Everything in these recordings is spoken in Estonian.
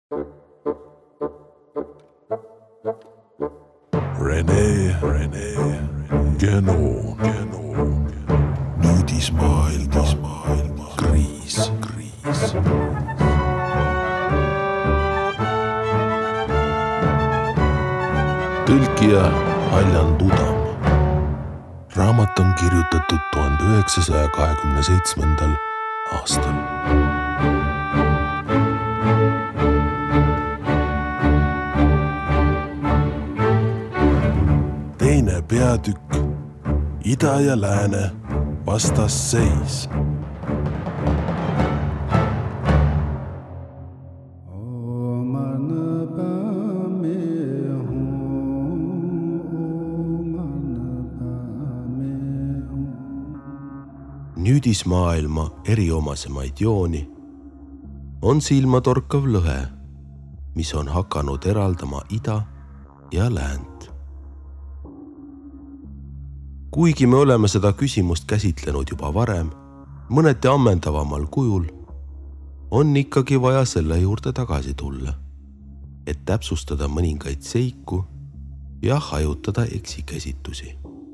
Rene, genoon, nüüdismaailma, kriis. Tõlkija Aljan Tudam. Raamat on kirjutatud 1927. aastal. Teine peatükk, ida ja lääne vastasseis. Nüüdismaailma eriomasemaid jooni on silmatorkav lõhe, mis on hakanud eraldama ida ja läänt. Kuigi me oleme seda küsimust käsitlenud juba varem, mõneti ammendavamal kujul, on ikkagi vaja selle juurde tagasi tulla, et täpsustada mõningaid seiku ja hajutada eksikäsitusi.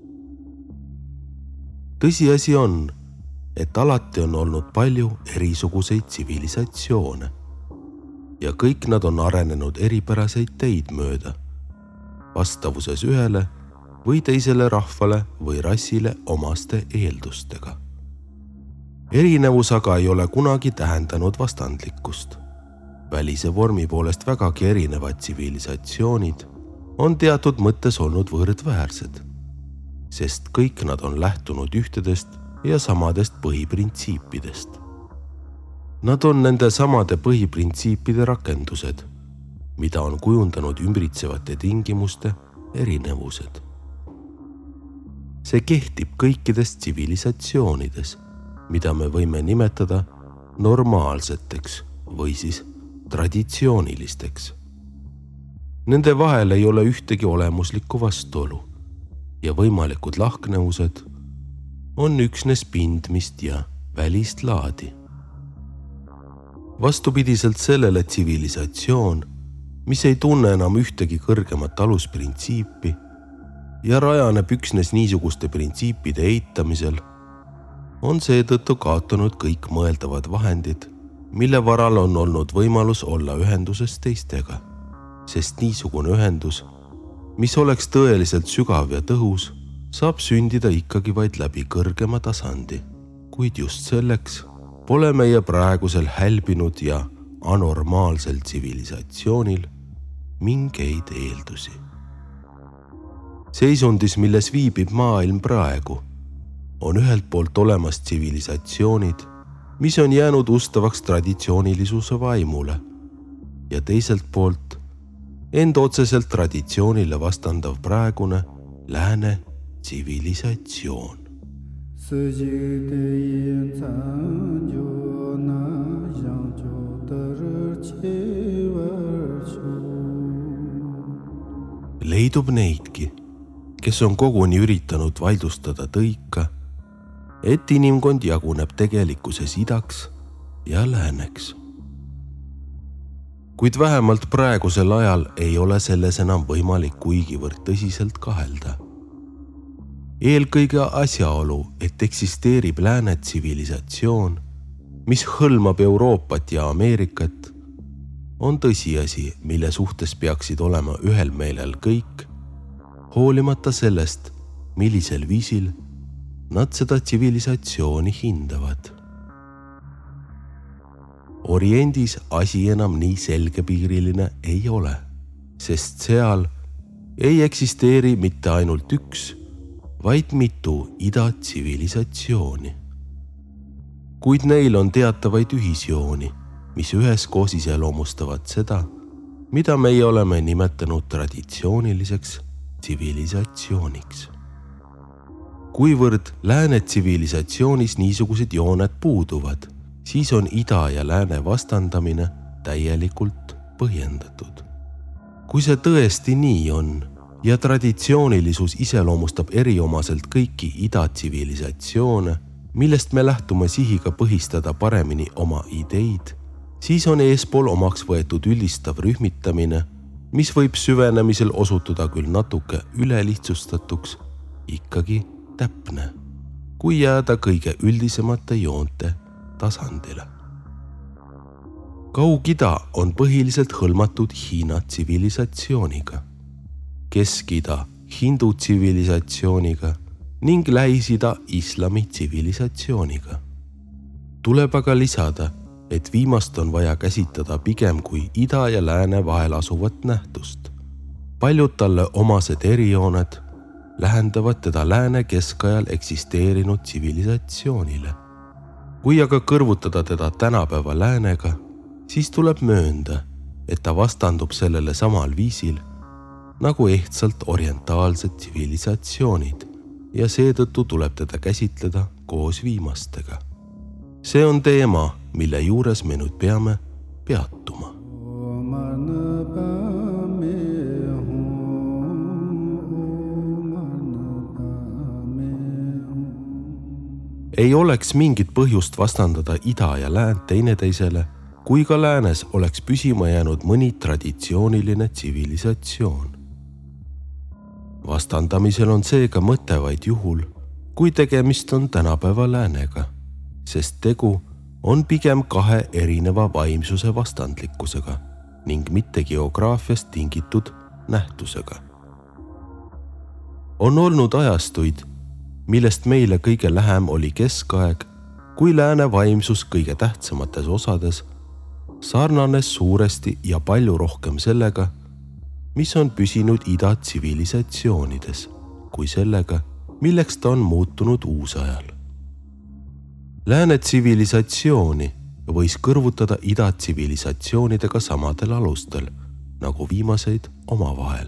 Tõsiasi on, et alati on olnud palju erisuguseid tsivilisatsioone ja kõik nad on arenenud eripäraseid teid mööda, vastavuses ühele või teisele rahvale või rassile omaste eeldustega. Erinevus aga ei ole kunagi tähendanud vastandlikkust. Välise vormi poolest vägagi erinevad tsivilisatsioonid on teatud mõttes olnud võrdväärsed, sest kõik nad on lähtunud ühtedest ja samadest põhiprintsiipidest. Nad on nende samade põhiprintsiipide rakendused, mida on kujundanud ümbritsevate tingimuste erinevused. See kehtib kõikides tsivilisatsioonides, mida me võime nimetada normaalseteks või siis traditsioonilisteks. Nende vahel ei ole ühtegi olemuslikku vastuolu ja võimalikud lahknevused on üksnes pindmist ja välist laadi. Vastupidiselt sellele tsivilisatsioon, mis ei tunne enam ühtegi kõrgemat alusprintsiipi ja rajaneb üksnes niisuguste printsiipide eitamisel, on seetõttu kaotanud kõik mõeldavad vahendid, mille varal on olnud võimalus olla ühenduses teistega, sest niisugune ühendus, mis oleks tõeliselt sügav ja tõhus, saab sündida ikkagi vaid läbi kõrgema tasandi, kuid just selleks pole meie praegusel hälbinud ja anormaalsel tsivilisatsioonil mingeid eeldusi. Seisundis, milles viibib maailm praegu, on ühelt poolt olemas tsivilisatsioonid, mis on jäänud ustavaks traditsioonilisuse vaimule ja teiselt poolt end otseselt traditsioonile vastandav praegune lääne tsivilisatsioon. Leidub neidki, kes on koguni üritanud vaidlustada tõika, et inimkond jaguneb tegelikkuses idaks ja lääneks. Kuid vähemalt praegusel ajal ei ole selles enam võimalik kuigivõrd tõsiselt kahelda. Eelkõige asjaolu, et eksisteerib lääne tsivilisatsioon, mis hõlmab Euroopat ja Ameerikat, on tõsiasi, mille suhtes peaksid olema ühel meelel kõik, hoolimata sellest, millisel viisil nad seda tsivilisatsiooni hindavad. Oriendis asi enam nii selgepiiriline ei ole, sest seal ei eksisteeri mitte ainult üks, vaid mitu ida-tsivilisatsiooni. Kuid neil on teatavaid ühisjooni, mis üheskoos iseloomustavad seda, mida meie oleme nimetanud traditsiooniliseks tsivilisatsiooniks. Kuivõrd lääne tsivilisatsioonis niisugused jooned puuduvad, siis on ida ja lääne vastandamine täielikult põhjendatud. Kui see tõesti nii on ja traditsioonilisus iseloomustab eriomaselt kõiki ida-tsivilisatsioone, millest me lähtume sihiga põhistada paremini oma ideid, siis on eespool omaks võetud üldistav rühmitamine, mis võib süvenemisel osutuda küll natuke ülelihtsustatuks, ikkagi täpne, kui jääda kõige üldisemate joonte tasandile. Kaug-Ida on põhiliselt hõlmatud Hiina tsivilisatsiooniga, Kesk-Ida Hindu tsivilisatsiooniga ning Lähis-Ida islami tsivilisatsiooniga. Tuleb aga lisada, et viimast on vaja käsitleda pigem kui ida ja lääne vahel asuvat nähtust. Paljud talle omased erijooned lähendavad teda lääne keskajal eksisteerinud tsivilisatsioonile. Kui aga kõrvutada teda tänapäeva läänega, siis tuleb möönda, et ta vastandub sellele samal viisil nagu ehtsalt orientaalsed tsivilisatsioonid ja seetõttu tuleb teda käsitleda koos viimastega. See on teema, mille juures me nüüd peame peatuma. Ei oleks mingit põhjust vastandada ida ja läänt teineteisele, kui ka läänes oleks püsima jäänud mõni traditsiooniline tsivilisatsioon. Vastandamisel on seega mõte vaid juhul, kui tegemist on tänapäeva läänega, sest tegu on pigem kahe erineva vaimsuse vastandlikkusega ning mitte geograafiast tingitud nähtusega. On olnud ajastuid, millest meile kõige lähem oli keskaeg, kui lääne vaimsus kõige tähtsamates osades sarnanes suuresti ja palju rohkem sellega, mis on püsinud ida tsivilisatsioonides, kui sellega, milleks ta on muutunud uusajal. Lääne tsivilisatsiooni võis kõrvutada ida tsivilisatsioonidega samadel alustel, nagu viimaseid omavahel.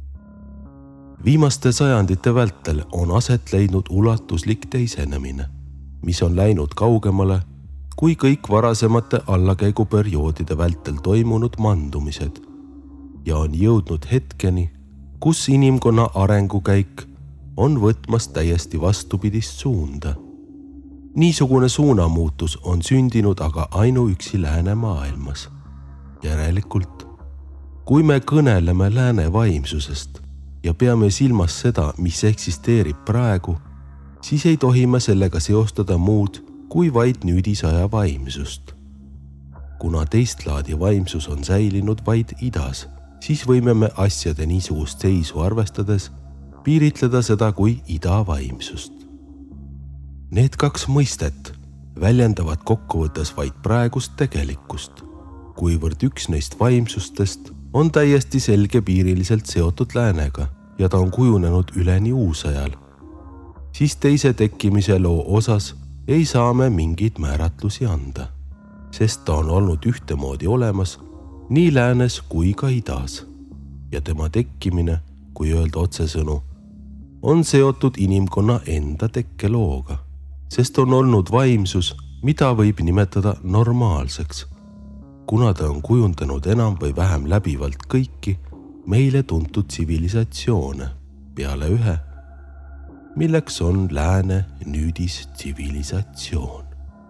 Viimaste sajandite vältel on aset leidnud ulatuslik teisenemine, mis on läinud kaugemale kui kõik varasemate allakäiguperioodide vältel toimunud mandumised ja on jõudnud hetkeni, kus inimkonna arengukäik on võtmas täiesti vastupidist suunda. Niisugune suunamuutus on sündinud aga ainuüksi läänemaailmas. Järelikult, kui me kõneleme lääne vaimsusest ja peame silmas seda, mis eksisteerib praegu, siis ei tohi me sellega seostada muud kui vaid nüüdisaja vaimsust. Kuna teist laadi vaimsus on säilinud vaid idas, siis võime me asjade niisugust seisu arvestades piiritleda seda kui ida vaimsust. Need kaks mõistet väljendavad kokkuvõttes vaid praegust tegelikkust, kuivõrd üks neist vaimsustest on täiesti selgepiiriliselt seotud läänega ja ta on kujunenud üleni uusajal, siis teise tekkimise loo osas ei saa me mingeid määratlusi anda, sest ta on olnud ühtemoodi olemas nii läänes kui ka idas ja tema tekkimine, kui öelda otsesõnu, on seotud inimkonna enda tekkelooga, sest on olnud vaimsus, mida võib nimetada normaalseks, kuna ta on kujundanud enam või vähem läbivalt kõiki meile tuntud tsivilisatsioone peale ühe, milleks on lääne nüüdis tsivilisatsioon.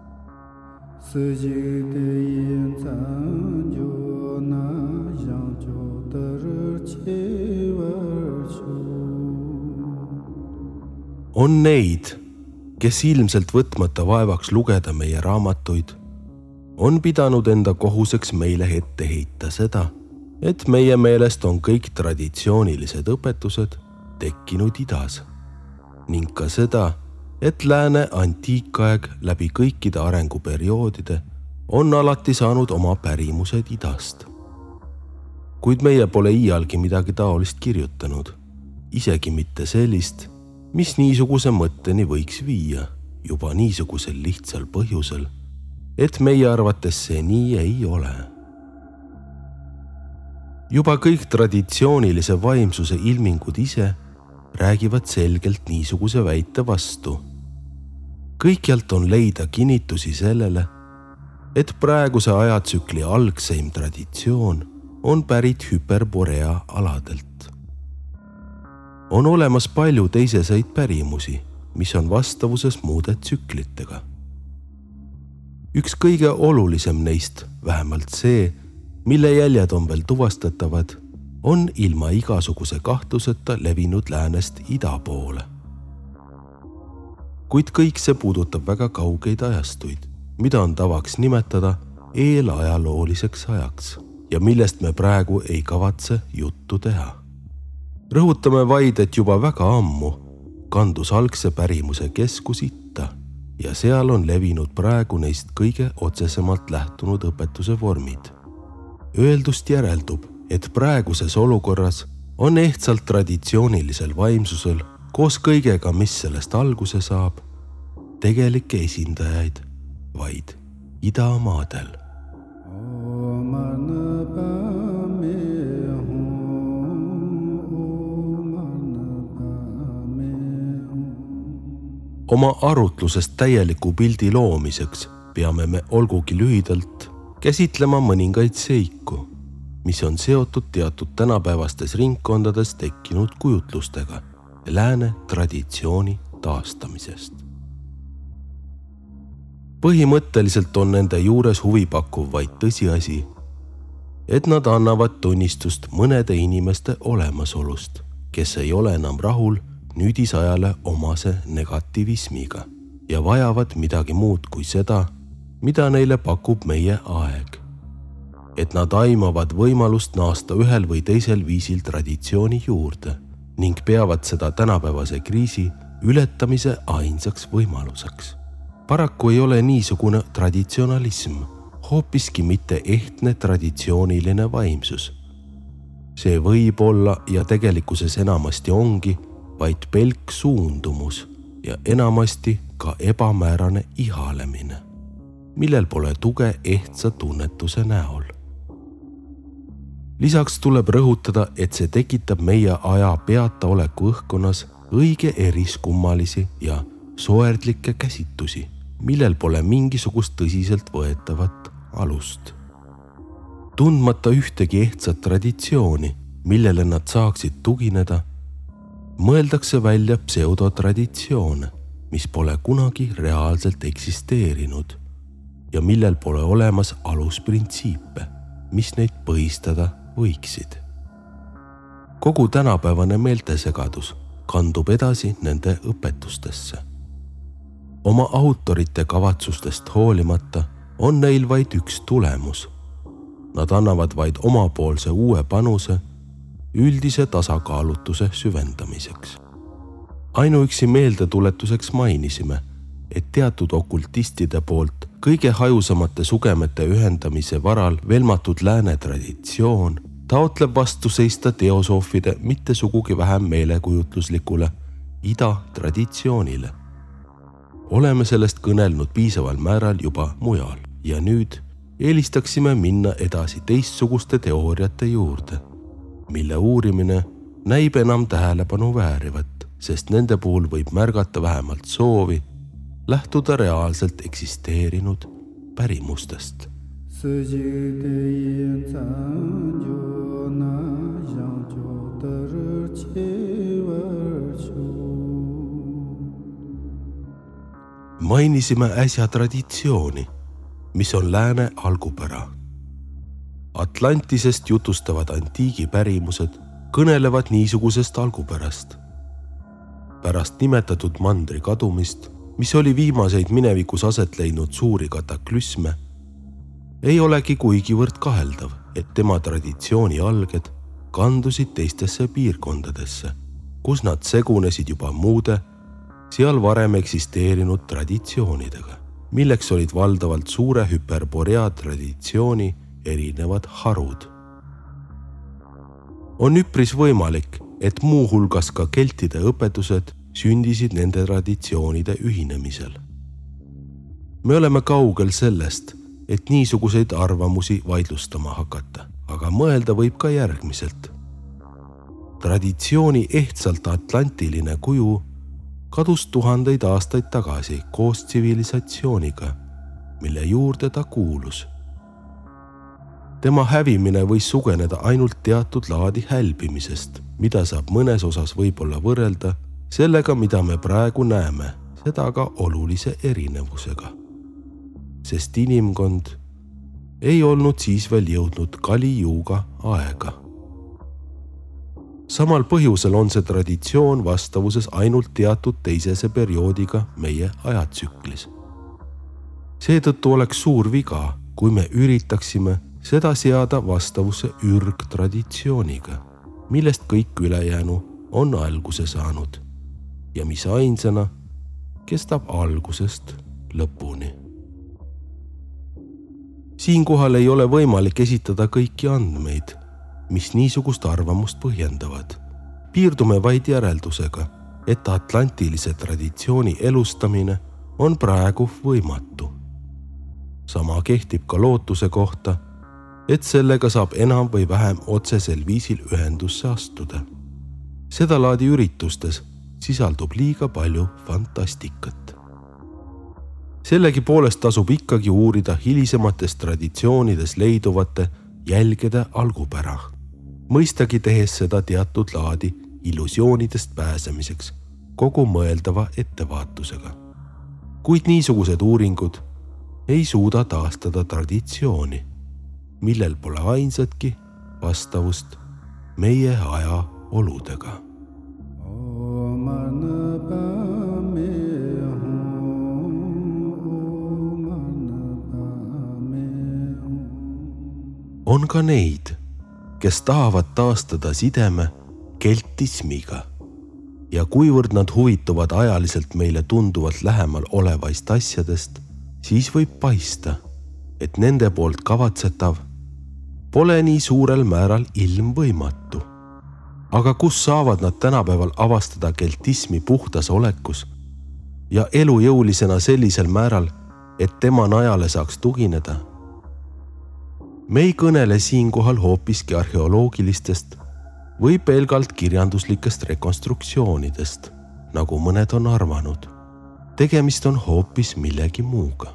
On neid, kes ilmselt võtmata vaevaks lugeda meie raamatuid, on pidanud enda kohuseks meile ette heita seda, et meie meelest on kõik traditsioonilised õpetused tekkinud idas ning ka seda, et lääne antiikaeg läbi kõikide arenguperioodide on alati saanud oma pärimused idast. Kuid meie pole iialgi midagi taolist kirjutanud, isegi mitte sellist, mis niisuguse mõtteni võiks viia juba niisugusel lihtsal põhjusel, et meie arvates see nii ei ole. Juba kõik traditsioonilise vaimsuse ilmingud ise räägivad selgelt niisuguse väite vastu. Kõikjalt on leida kinnitusi sellele, et praeguse ajatsükli algseim traditsioon on pärit Hyperborea aladelt. On olemas palju teiseseid pärimusi, mis on vastavuses muude tsüklitega. Üks kõige olulisem neist, vähemalt see, mille jäljed on veel tuvastatavad, on ilma igasuguse kahtluseta levinud läänest ida poole. Kuid kõik see puudutab väga kaugeid ajastuid, mida on tavaks nimetada eelajalooliseks ajaks ja millest me praegu ei kavatse juttu teha. Rõhutame vaid, et juba väga ammu kandus algse pärimuse keskus itta ja seal on levinud praegu neist kõige otsesemalt lähtunud õpetuse vormid. Öeldust järeldub, et praeguses olukorras on ehtsalt traditsioonilisel vaimsusel koos kõigega, mis sellest alguse saab, tegelikke esindajaid vaid idamaadel. Oma arutlusest täieliku pildi loomiseks peame me olgugi lühidalt käsitlema mõningaid seiku, mis on seotud teatud tänapäevastes ringkondades tekkinud kujutlustega lääne traditsiooni taastamisest. Põhimõtteliselt on nende juures huvipakkuv vaid tõsiasi, et nad annavad tunnistust mõnede inimeste olemasolust, kes ei ole enam rahul nüüdisajale omase negativismiga ja vajavad midagi muud kui seda, mida neile pakub meie aeg. Et nad aimavad võimalust naasta ühel või teisel viisil traditsiooni juurde ning peavad seda tänapäevase kriisi ületamise ainsaks võimaluseks. Paraku ei ole niisugune traditsionalism hoopiski mitte ehtne traditsiooniline vaimsus. See võib olla ja tegelikkuses enamasti ongi vaid pelk suundumus ja enamasti ka ebamäärane ihalemine, millel pole tuge ehtsa tunnetuse näol. Lisaks tuleb rõhutada, et see tekitab meie aja peataoleku õhkkonnas õige eriskummalisi ja soerdlikke käsitusi, millel pole mingisugust tõsiselt võetavat alust. Tundmata ühtegi ehtsat traditsiooni, millele nad saaksid tugineda, mõeldakse välja pseudotraditsioone, mis pole kunagi reaalselt eksisteerinud ja millel pole olemas alusprintsiipe, mis neid põhistada võiksid. Kogu tänapäevane meeltesegadus kandub edasi nende õpetustesse. Oma autorite kavatsustest hoolimata on neil vaid üks tulemus. Nad annavad vaid omapoolse uue panuse üldise tasakaalutuse süvendamiseks. Ainuüksi meeldetuletuseks mainisime, et teatud okultistide poolt kõige hajusamate sugemete ühendamise varal velmatud lääne traditsioon taotleb vastu seista teosoofide mitte sugugi vähem meelekujutluslikule ida traditsioonile. Oleme sellest kõnelnud piisaval määral juba mujal ja nüüd eelistaksime minna edasi teistsuguste teooriate juurde, mille uurimine näib enam tähelepanu väärivat, sest nende puhul võib märgata vähemalt soovi lähtuda reaalselt eksisteerinud pärimustest. Mainisime äsja traditsiooni, mis on lääne algupära. Atlantisest jutustavad antiigi pärimused kõnelevad niisugusest algupärast. Pärast nimetatud mandri kadumist, mis oli viimaseid minevikus aset leidnud suuri kataklüsme, ei olegi kuigivõrd kaheldav, et tema traditsiooni alged kandusid teistesse piirkondadesse, kus nad segunesid juba muude, seal varem eksisteerinud traditsioonidega, milleks olid valdavalt suure hüperborea traditsiooni erinevad harud. On üpris võimalik, et muuhulgas ka keltide õpetused sündisid nende traditsioonide ühinemisel. Me oleme kaugel sellest, et niisuguseid arvamusi vaidlustama hakata, aga mõelda võib ka järgmiselt. Traditsiooni ehtsalt atlantiline kuju kadus tuhandeid aastaid tagasi koos tsivilisatsiooniga, mille juurde ta kuulus. Tema hävimine võis sugeneda ainult teatud laadi hälbimisest, mida saab mõnes osas võib-olla võrrelda sellega, mida me praegu näeme, seda ka olulise erinevusega. sest inimkond ei olnud siis veel jõudnud Kali-Yuga aega. Samal põhjusel on see traditsioon vastavuses ainult teatud teisese perioodiga meie ajatsüklis. Seetõttu oleks suur viga, kui me üritaksime seda seada vastavusse ürgtraditsiooniga, millest kõik ülejäänu on alguse saanud ja mis ainsana kestab algusest lõpuni. Siinkohal ei ole võimalik esitada kõiki andmeid, mis niisugust arvamust põhjendavad. Piirdume vaid järeldusega, et atlantilise traditsiooni elustamine on praegu võimatu. Sama kehtib ka lootuse kohta, et sellega saab enam või vähem otsesel viisil ühendusse astuda. Seda laadi üritustes sisaldub liiga palju fantastikat. Sellegi poolest tasub ikkagi uurida hilisemates traditsioonides leiduvate jälgede algupära. Mõistagi tehes seda teatud laadi illusioonidest pääsemiseks kogu mõeldava ettevaatusega. Kuid niisugused uuringud ei suuda taastada traditsiooni, millel pole ainsatki vastavust meie aja oludega. On ka neid, kes tahavad taastada sideme keltismiga ja kuivõrd nad huvituvad ajaliselt meile tunduvalt lähemal olevaist asjadest, siis võib paista, et nende poolt kavatsetav pole nii suurel määral ilmvõimatu. Aga kus saavad nad tänapäeval avastada keltismi puhtas olekus ja elujõulisena sellisel määral, et tema najale saaks tugineda? Me ei kõnele siinkohal hoopiski arheoloogilistest või pelgalt kirjanduslikest rekonstruktsioonidest, nagu mõned on arvanud. Tegemist on hoopis millegi muuga.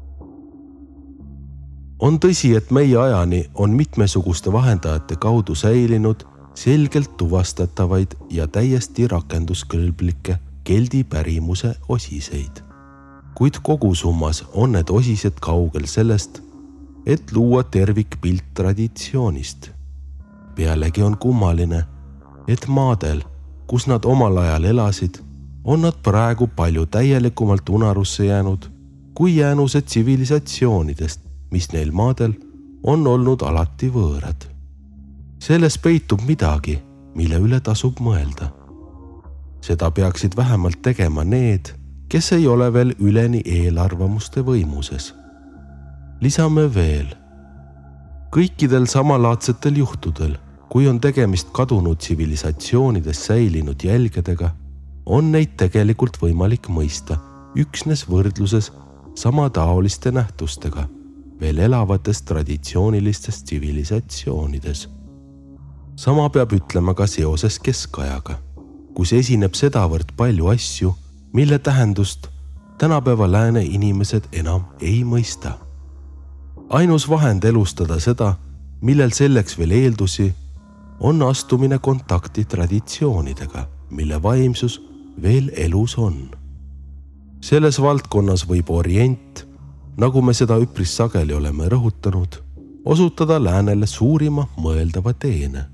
On tõsi, et meie ajani on mitmesuguste vahendajate kaudu säilinud selgelt tuvastatavaid ja täiesti rakenduskõlblikke keldi pärimuse osiseid. Kuid kogusummas on need osised kaugel sellest, et luua tervikpilt traditsioonist. Pealegi on kummaline, et maadel, kus nad omal ajal elasid, on nad praegu palju täielikumalt unarusse jäänud kui jäänused tsivilisatsioonidest, mis neil maadel on olnud alati võõrad. Selles peitub midagi, mille üle tasub mõelda. Seda peaksid vähemalt tegema need, kes ei ole veel üleni eelarvamuste võimuses. Lisame veel. Kõikidel samalaadsetel juhtudel, kui on tegemist kadunud tsivilisatsioonides säilinud jälgedega, on neid tegelikult võimalik mõista üksnes võrdluses samataoliste nähtustega veel elavates traditsioonilistes tsivilisatsioonides. Sama peab ütlema ka seoses keskajaga, kus esineb sedavõrd palju asju, mille tähendust tänapäeva lääne inimesed enam ei mõista. Ainus vahend elustada seda, millel selleks veel eeldusi, on astumine kontakti traditsioonidega, mille vaimsus veel elus on. Selles valdkonnas võib orient, nagu me seda üpris sageli oleme rõhutanud, osutada läänele suurima mõeldava teene.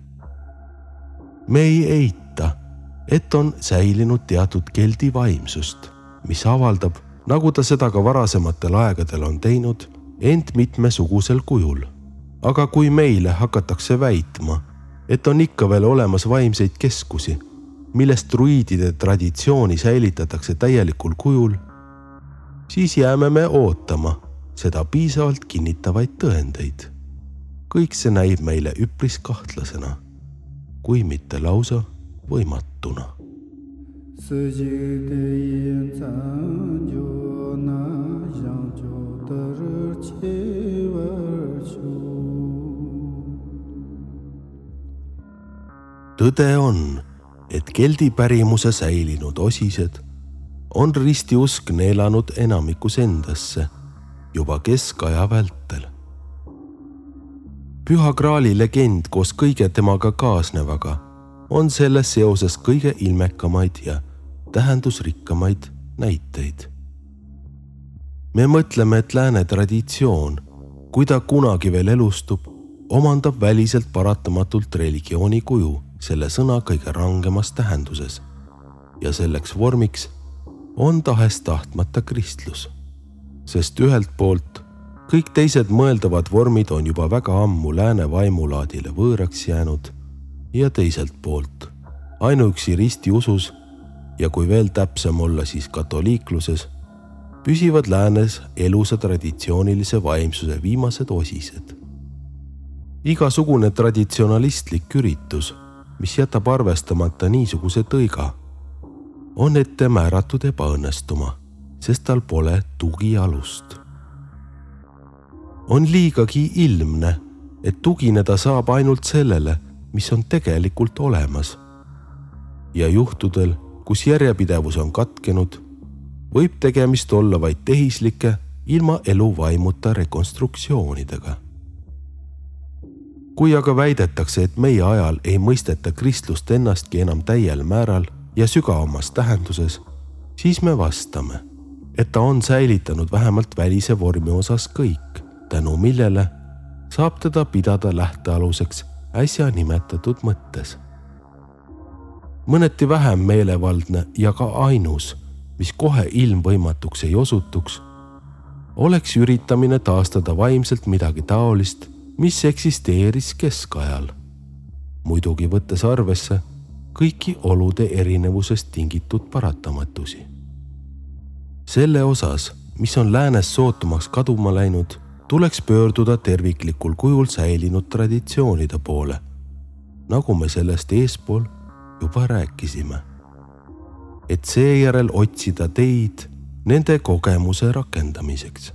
Me ei eita, et on säilinud teatud keldi vaimsust, mis avaldab, nagu ta seda ka varasematel aegadel on teinud, ent mitmesugusel kujul. Aga kui meile hakatakse väitma, et on ikka veel olemas vaimseid keskusi, millest druidide traditsiooni säilitatakse täielikul kujul, siis jääme me ootama seda piisavalt kinnitavaid tõendeid. Kõik see näib meile üpris kahtlasena, kui mitte lausa võimatuna. Tõde on, et keldi pärimuse säilinud osised on ristiusk neelanud enamikus endasse juba keskaja vältel. Püha Graali legend koos kõige temaga kaasnevaga on selles seoses kõige ilmekamaid ja tähendusrikkamaid näiteid. me mõtleme, et lääne traditsioon, kui ta kunagi veel elustub, omandab väliselt paratamatult religiooni kuju selle sõna kõige rangemas tähenduses ja selleks vormiks on tahes-tahtmata kristlus, sest ühelt poolt kõik teised mõeldavad vormid on juba väga ammu lääne vaimulaadile võõraks jäänud ja teiselt poolt ainuüksi ristiusus ja kui veel täpsem olla, siis katoliikluses püsivad läänes elusa traditsioonilise vaimsuse viimased osised. Igasugune traditsionalistlik üritus, mis jätab arvestamata niisuguse tõiga, on ette määratud ebaõnnestuma, sest tal pole tugialust. On liigagi ilmne, et tugineda saab ainult sellele, mis on tegelikult olemas. Ja juhtudel, kus järjepidevus on katkenud, võib tegemist olla vaid tehislike ilma eluvaimuta rekonstruktsioonidega. Kui aga väidetakse, et meie ajal ei mõisteta kristlust ennastki enam täiel määral ja sügavamas tähenduses, siis me vastame, et ta on säilitanud vähemalt välise vormi osas kõik, tänu millele saab teda pidada lähtealuseks äsja nimetatud mõttes. Mõneti vähem meelevaldne ja ka ainus, mis kohe ilmvõimatuks ei osutuks, oleks üritamine taastada vaimselt midagi taolist, mis eksisteeris keskajal, muidugi võttes arvesse kõiki olude erinevusest tingitud paratamatusi. Selle osas, mis on läänes sootumaks kaduma läinud, tuleks pöörduda terviklikul kujul säilinud traditsioonide poole, nagu me sellest eespool juba rääkisime, et seejärel otsida teid nende kogemuse rakendamiseks.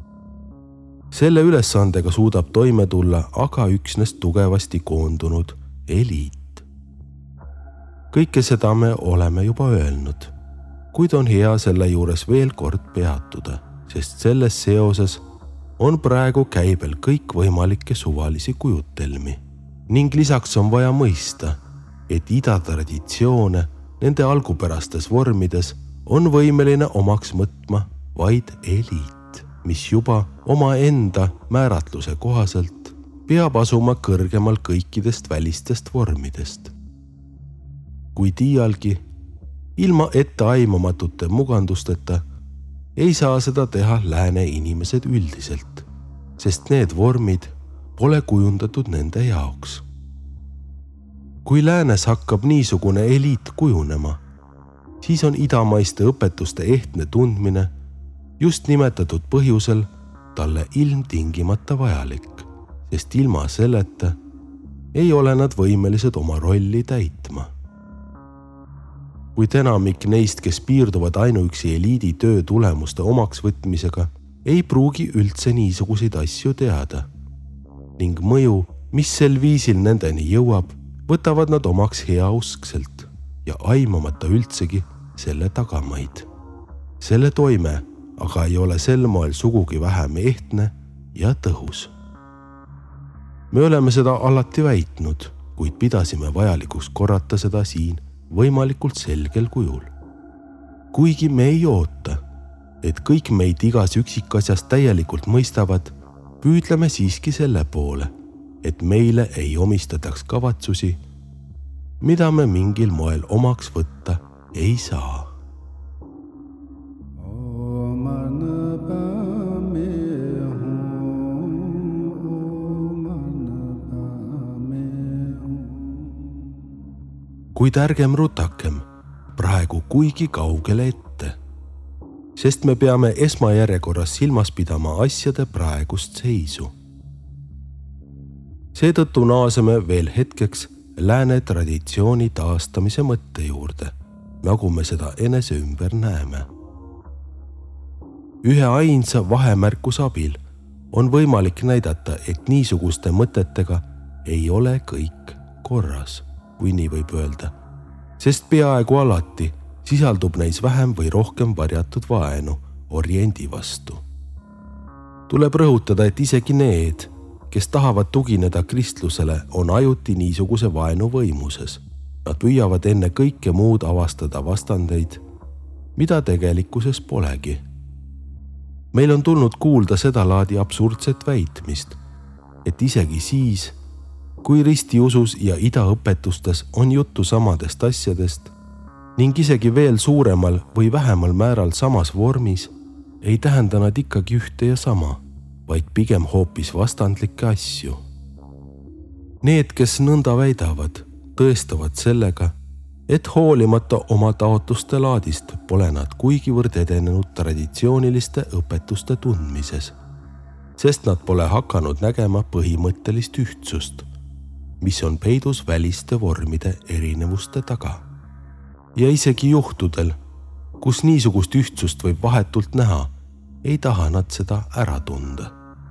Selle ülesandega suudab toime tulla aga üksnes tugevasti koondunud eliit. Kõike seda me oleme juba öelnud, kuid on hea selle juures veel kord peatuda, sest selles seoses on praegu käibel kõikvõimalikke suvalisi kujutelmi ning lisaks on vaja mõista, et idatraditsioone nende algupärastes vormides on võimeline omaks võtma vaid eliit, mis juba omaenda määratluse kohaselt peab asuma kõrgemal kõikidest välistest vormidest. Kuid iialgi, ilma etteaimamatute mugandusteta ei saa seda teha lääne inimesed üldiselt, sest need vormid pole kujundatud nende jaoks. Kui läänes hakkab niisugune eliit kujunema, siis on idamaiste õpetuste ehtne tundmine just nimetatud põhjusel talle ilmtingimata vajalik, sest ilma selleta ei ole nad võimelised oma rolli täitma. Kuid enamik neist, kes piirduvad ainuüksi eliidi töö tulemuste omaks võtmisega, ei pruugi üldse niisuguseid asju teada ning mõju, mis sel viisil nendeni jõuab, võtavad nad omaks heauskselt ja aimamata üldsegi selle tagamaid. Selle toime aga ei ole sel moel sugugi vähem ehtne ja tõhus. Me oleme seda alati väitnud, kuid pidasime vajalikuks korrata seda siin võimalikult selgel kujul. Kuigi me ei oota, et kõik meid igas üksikasjast täielikult mõistavad, püüdleme siiski selle poole, et meile ei omistataks kavatsusi, mida me mingil moel omaks võtta ei saa. Kuid ärgem rutakem praegu kuigi kaugele ette, sest me peame esmajärjekorras silmas pidama asjade praegust seisu. Seetõttu naaseme veel hetkeks lääne traditsiooni taastamise mõtte juurde, nagu me seda enese ümber näeme. Ühe ainsa vahemärkuse abil on võimalik näidata, et niisuguste mõtetega ei ole kõik korras, kui nii võib öelda, sest peaaegu alati sisaldub neis vähem või rohkem varjatud vaenu oriendi vastu. Tuleb rõhutada, et isegi need, kes tahavad tugineda kristlusele, on ajuti niisuguse vaenu võimuses. Nad püüavad enne kõike muud avastada vastandeid, mida tegelikkuses polegi. meil on tulnud kuulda seda laadi absurdset väitmist, et isegi siis, kui ristiusus ja idaõpetustes on juttu samadest asjadest ning isegi veel suuremal või vähemal määral samas vormis, ei tähenda nad ikkagi ühte ja sama, vaid pigem hoopis vastandlikke asju. Need, kes nõnda väidavad, tõestavad sellega, et hoolimata oma taotluste laadist pole nad kuigivõrd edenenud traditsiooniliste õpetuste tundmises, sest nad pole hakanud nägema põhimõttelist ühtsust, mis on peidus väliste vormide erinevuste taga. Ja isegi juhtudel, kus niisugust ühtsust võib vahetult näha, ei taha nad seda ära tunda.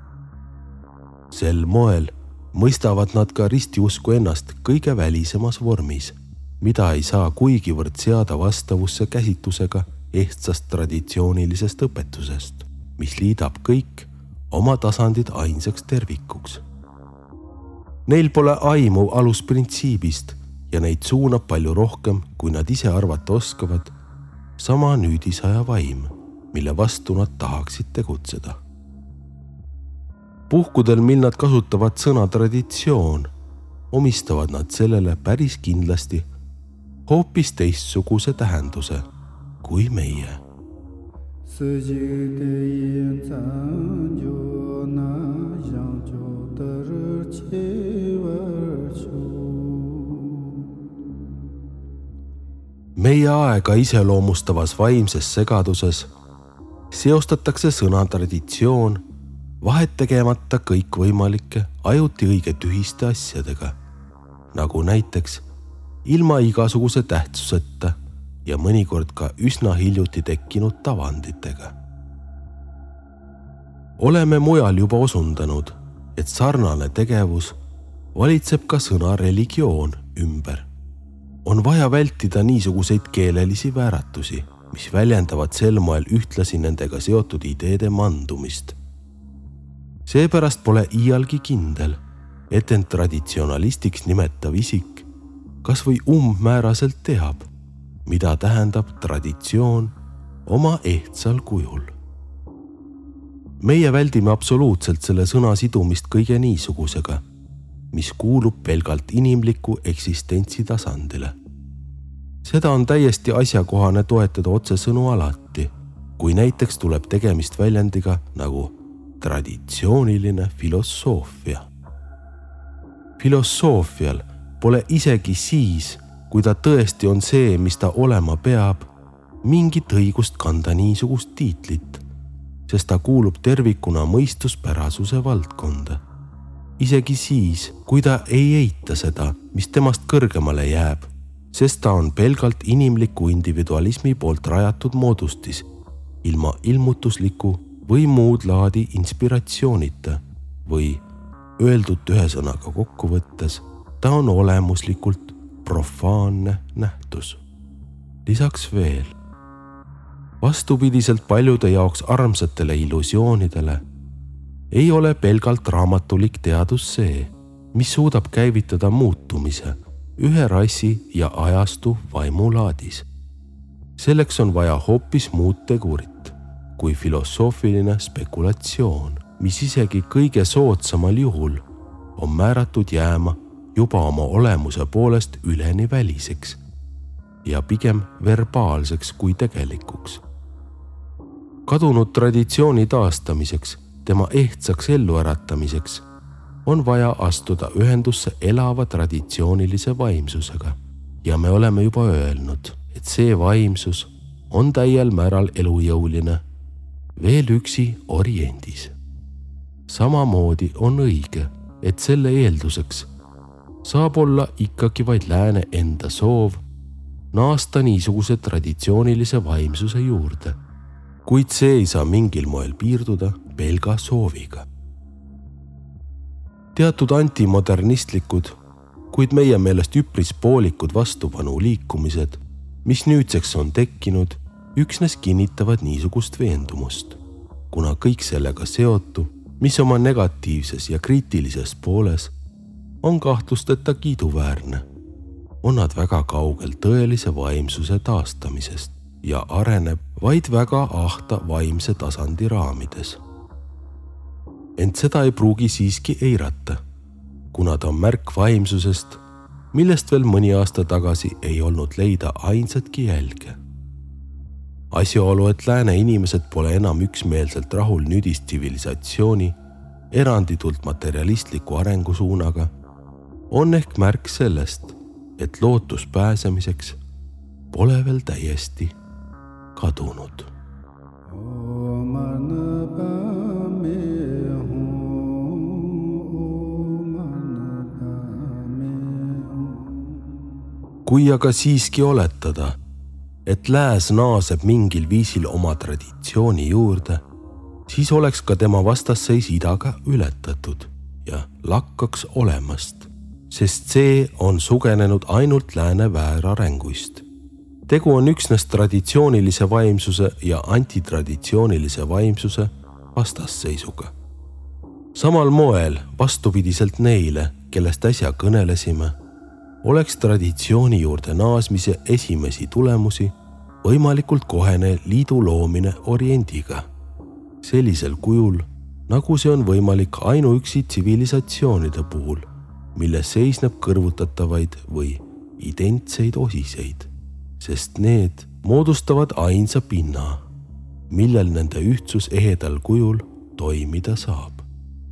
Sel moel mõistavad nad ka ristiusku ennast kõige välisemas vormis, mida ei saa kuigivõrd seada vastavusse käsitlusega ehtsast traditsioonilisest õpetusest, mis liidab kõik oma tasandid ainsaks tervikuks. Neil pole aimu alusprintsiibist ja neid suunab palju rohkem, kui nad ise arvata oskavad, sama nüüdisaja vaim, mille vastu nad tahaksid tegutseda. Puhkudel, mil nad kasutavad sõna traditsioon, omistavad nad sellele päris kindlasti hoopis teistsuguse tähenduse kui meie. Meie aega iseloomustavas vaimses segaduses seostatakse sõna traditsioon vahet tegemata kõikvõimalike ajuti õige tühiste asjadega, nagu näiteks ilma igasuguse tähtsuseta ja mõnikord ka üsna hiljuti tekkinud tavanditega. Oleme mujal juba osundanud, et sarnane tegevus valitseb ka sõna religioon ümber. On vaja vältida niisuguseid keelelisi vääratusi, mis väljendavad sel moel ühtlasi nendega seotud ideede mandumist. Seepärast pole iialgi kindel, et end traditsionalistiks nimetav isik kas või umbmääraselt teab, mida tähendab traditsioon oma ehtsal kujul. Meie väldime absoluutselt selle sõna sidumist kõige niisugusega, mis kuulub pelgalt inimliku eksistentsi tasandile. Seda on täiesti asjakohane toetada otsesõnu alati, kui näiteks tuleb tegemist väljendiga nagu traditsiooniline filosoofia. Filosoofial pole isegi siis, kui ta tõesti on see, mis ta olema peab, mingit õigust kanda niisugust tiitlit, sest ta kuulub tervikuna mõistuspärasuse valdkonda. Isegi siis, kui ta ei eita seda, mis temast kõrgemale jääb, sest ta on pelgalt inimliku individualismi poolt rajatud moodustis, ilma ilmutusliku või muud laadi inspiratsioonita või öeldud ühe sõnaga kokkuvõttes, ta on olemuslikult profaanne nähtus. Lisaks veel, vastupidiselt paljude jaoks armsatele illusioonidele, ei ole pelgalt raamatulik teadus see, mis suudab käivitada muutumise ühe rassi ja ajastu vaimulaadis. Selleks on vaja hoopis muud tegurit kui filosoofiline spekulatsioon, mis isegi kõige soodsamal juhul on määratud jääma juba oma olemuse poolest üleni väliseks ja pigem verbaalseks kui tegelikuks. Kadunud traditsiooni taastamiseks, tema ehtsaks elluäratamiseks on vaja astuda ühendusse elava traditsioonilise vaimsusega ja me oleme juba öelnud, et see vaimsus on täiel määral elujõuline veel üksi oriendis. Samamoodi on õige, et selle eelduseks saab olla ikkagi vaid lääne enda soov naasta niisuguse traditsioonilise vaimsuse juurde, kuid see ei saa mingil moel piirduda pelga sooviga. Teatud antimodernistlikud, kuid meie meelest üpris poolikud vastupanu liikumised, mis nüüdseks on tekkinud, üksnes kinnitavad niisugust veendumust, kuna kõik sellega seotu, mis oma negatiivses ja kriitilises pooles on kahtlusteta kiiduväärne, on nad väga kaugel tõelise vaimsuse taastamisest ja areneb vaid väga ahta vaimse tasandi raamides. Ent seda ei pruugi siiski eirata, kuna ta on märk vaimsusest, millest veel mõni aasta tagasi ei olnud leida ainsatki jälge. Asjaolu, et lääne inimesed pole enam üksmeelselt rahul nüüdist tsivilisatsiooni, eranditult materialistliku arengusuunaga, on ehk märk sellest, et lootus pääsemiseks pole veel täiesti kadunud. Kui aga siiski oletada, et lääs naaseb mingil viisil oma traditsiooni juurde, siis oleks ka tema vastasseis idaga ületatud ja lakkaks olemast, sest see on sugenenud ainult lääne väärarenguist. Tegu on üksnes traditsioonilise vaimsuse ja antitraditsioonilise vaimsuse vastasseisuga. Samal moel, vastupidiselt neile, kellest äsja kõnelesime, oleks traditsiooni juurde naasmise esimesi tulemusi võimalikult kohene liidu loomine oriendiga, sellisel kujul, nagu see on võimalik ainuüksi tsivilisatsioonide puhul, milles seisneb kõrvutatavaid või identseid osiseid, sest need moodustavad ainsa pinna, millel nende ühtsus ehedal kujul toimida saab.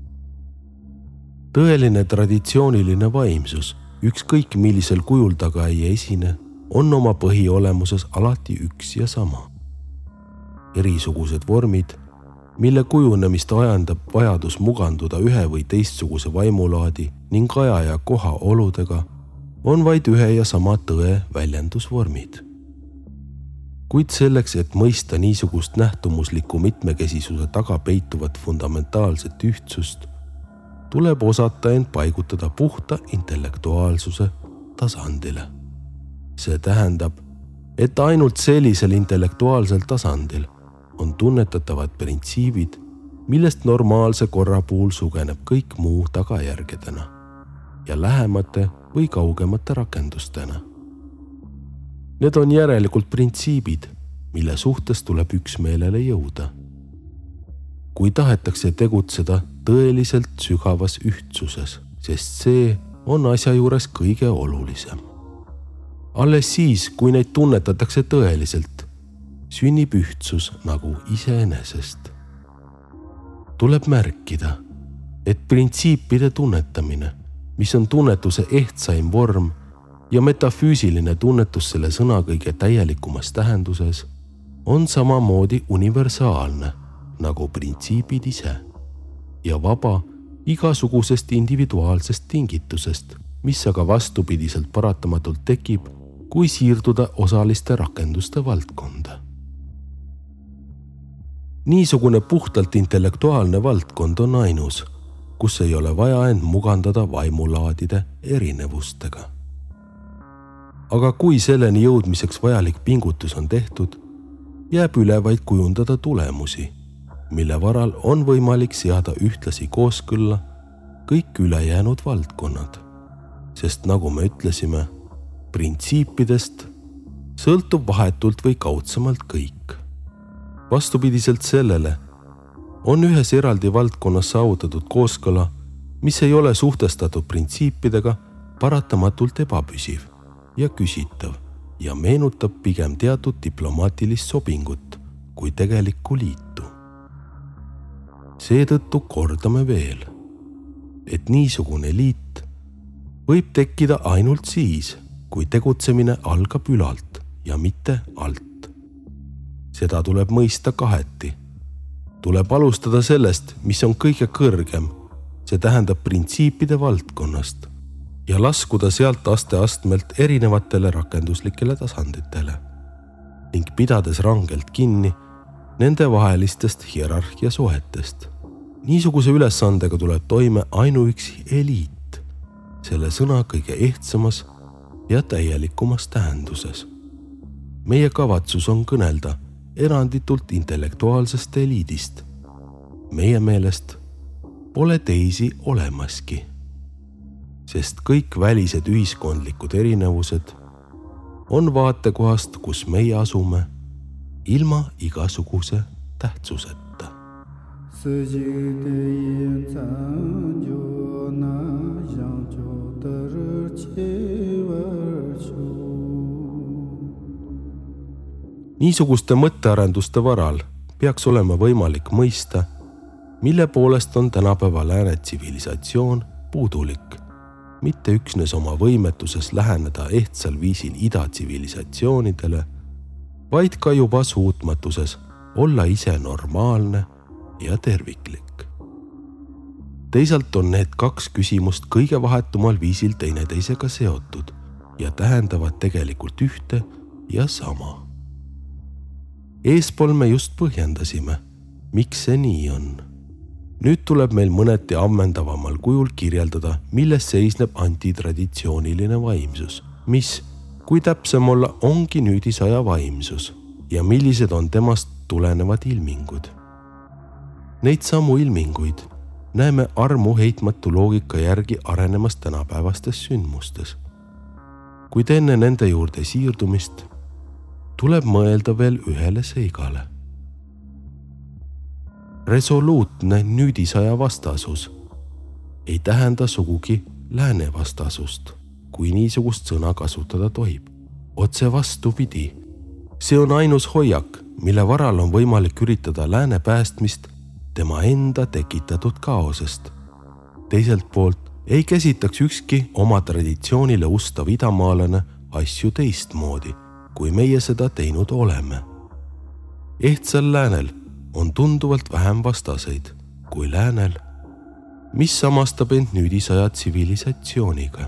Tõeline traditsiooniline vaimsus, ükskõik millisel kujul taga ei esine, on oma põhiolemuses alati üks ja sama. Erisugused vormid, mille kujunemist ajandab vajadus muganduda ühe või teistsuguse vaimulaadi ning aja ja koha oludega, on vaid ühe ja sama tõe väljendusvormid. Kuid selleks, et mõista niisugust nähtumusliku mitmekesisuse taga peituvat fundamentaalset ühtsust, tuleb osata end paigutada puhta intellektuaalsuse tasandile. See tähendab, et ainult sellisel intellektuaalsel tasandil on tunnetatavad printsiibid, millest normaalse korra puhul sugeneb kõik muu tagajärgedena ja lähemate või kaugemate rakendustena. Need on järelikult printsiibid, mille suhtes tuleb üksmeelele jõuda. Kui tahetakse tegutseda tõeliselt sügavas ühtsuses, sest see on asja juures kõige olulisem. Alles siis, kui neid tunnetatakse tõeliselt, sünnib ühtsus nagu iseenesest. Tuleb märkida, et printsiipide tunnetamine, mis on tunnetuse ehtsaim vorm ja metafüüsiline tunnetus selle sõna kõige täielikumas tähenduses, on samamoodi universaalne nagu printsiibid ise ja vaba igasugusest individuaalsest tingitusest, mis aga vastupidiselt paratamatult tekib, kui siirduda osaliste rakenduste valdkonda. Niisugune puhtalt intellektuaalne valdkond on ainus, kus ei ole vaja end mugandada vaimulaadide erinevustega. Aga kui selleni jõudmiseks vajalik pingutus on tehtud, jääb üle vaid kujundada tulemusi, mille varal on võimalik seada ühtlasi kooskõlla kõik ülejäänud valdkonnad, sest nagu me ütlesime, printsiipidest sõltub vahetult või kaudsemalt kõik. Vastupidiselt sellele on ühes eraldi valdkonnas saavutatud kooskõla, mis ei ole suhtestatud printsiipidega, paratamatult ebapüsiv ja küsitav ja meenutab pigem teatud diplomaatilist sobingut kui tegelikku liitu. Seetõttu kordame veel, et niisugune liit võib tekkida ainult siis, kui tegutsemine algab ülalt ja mitte alt. Seda tuleb mõista kaheti. Tuleb alustada sellest, mis on kõige kõrgem, see tähendab printsiipide valdkonnast, ja laskuda sealt aste-astmelt erinevatele rakenduslikele tasanditele ning pidades rangelt kinni nende vahelistest hierarhia suhetest. Niisuguse ülesandega tuleb toime ainuüksi eliit, selle sõna kõige ehtsamas ja täielikumas tähenduses. Meie kavatsus on kõnelda eranditult intellektuaalsest eliidist. Meie meelest pole teisi olemaski, sest kõik välised ühiskondlikud erinevused on vaatekohast, kus meie asume, ilma igasuguse tähtsuseta. Niisuguste mõttearenduste varal peaks olema võimalik mõista, mille poolest on tänapäeva lääne tsivilisatsioon puudulik, mitte üksnes oma võimetuses läheneda ehtsal viisil ida tsivilisatsioonidele, vaid ka juba suutmatuses olla ise normaalne ja terviklik. Teisalt on need kaks küsimust kõige vahetumal viisil teineteisega seotud ja tähendavad tegelikult ühte ja sama. Eespool me just põhjendasime, miks see nii on. Nüüd tuleb meil mõneti ammendavamal kujul kirjeldada, milles seisneb antitraditsiooniline vaimsus, mis, kui täpsem olla, ongi nüüdisaja vaimsus ja millised on temast tulenevad ilmingud. Neid samu ilminguid näeme armu heitmatu loogika järgi arenemas tänapäevastes sündmustes. Kuid enne nende juurde siirdumist tuleb mõelda veel ühele seigale. Resoluutne nüüdisaja vastasus ei tähenda sugugi lääne vastasust, kui niisugust sõna kasutada tohib. Otse vastupidi, see on ainus hoiak, mille varal on võimalik üritada lääne päästmist tema enda tekitatud kaosest. Teiselt poolt ei käsitaks ükski oma traditsioonile ustav idamaalane asju teistmoodi, kui meie seda teinud oleme. Ehtsal läänel on tunduvalt vähem vastaseid kui läänel, mis samastab end nüüdisaja tsivilisatsiooniga.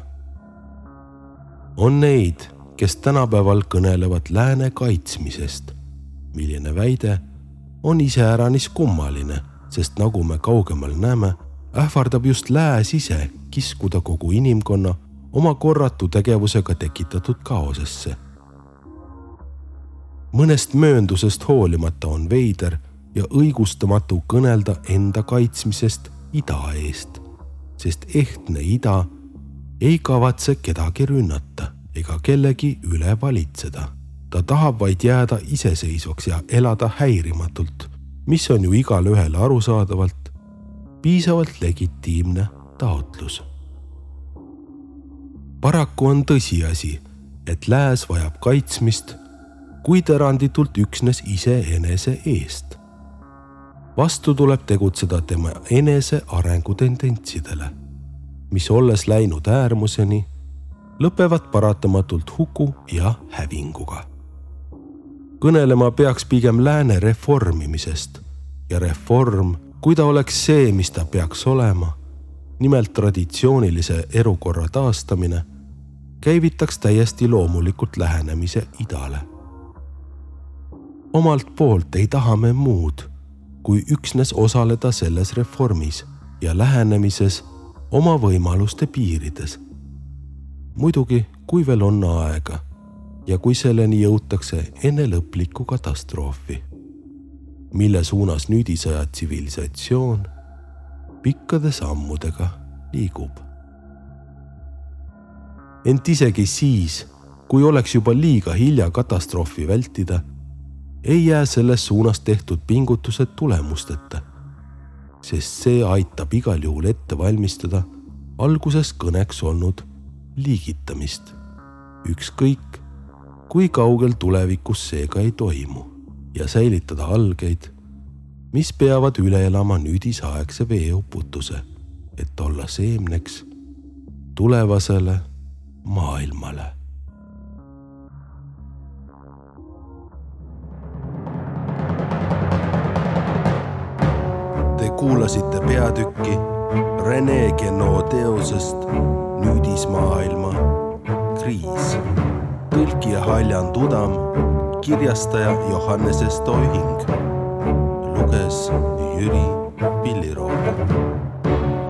On neid, kes tänapäeval kõnelevad lääne kaitsmisest, milline väide on iseäranis kummaline, sest nagu me kaugemal näeme, ähvardab just lääs ise kiskuda kogu inimkonna oma korratu tegevusega tekitatud kaosesse. Mõnest mööndusest hoolimata on veider ja õigustamatu kõnelda enda kaitsmisest ida eest, sest ehtne ida ei kavatse kedagi rünnata ega kellegi üle valitseda. Ta tahab vaid jääda iseseisvaks ja elada häirimatult, mis on ju igale ühele arusaadavalt piisavalt legitiimne taotlus. Paraku on tõsiasi, et lääs vajab kaitsmist, kuid eranditult üksnes iseenese eest. Vastu tuleb tegutseda tema enese arengutendentsidele, mis olles läinud äärmuseni, lõpevad paratamatult huku ja hävinguga. Kõnelema peaks pigem lääne reformimisest ja reform, kui ta oleks see, mis ta peaks olema, nimelt traditsioonilise elukorra taastamine, käivitaks täiesti loomulikult lähenemise idale. Omalt poolt ei taha me muud, kui üksnes osaleda selles reformis ja lähenemises oma võimaluste piirides. Muidugi, kui veel on aega ja kui selleni jõutakse enne lõplikku katastroofi, mille suunas nüüdisaja tsivilisatsioon pikkade sammudega liigub. Ent isegi siis, kui oleks juba liiga hilja katastroofi vältida, ei jää selles suunas tehtud pingutused tulemusteta, sest see aitab igal juhul ette valmistada alguses kõneks olnud liigitamist, ükskõik kui kaugel tulevikus seega ei toimu, ja säilitada algeid, mis peavad üle elama nüüdisaegse veeuputuse, et olla seemneks tulevasele maailmale. Te kuulasite peatükki René Guénot teosest Nüüdismaailma kriis. Tõlkija Haljan Tudam, kirjastaja Johannes Estoühing, luges Jüri Pilliroog.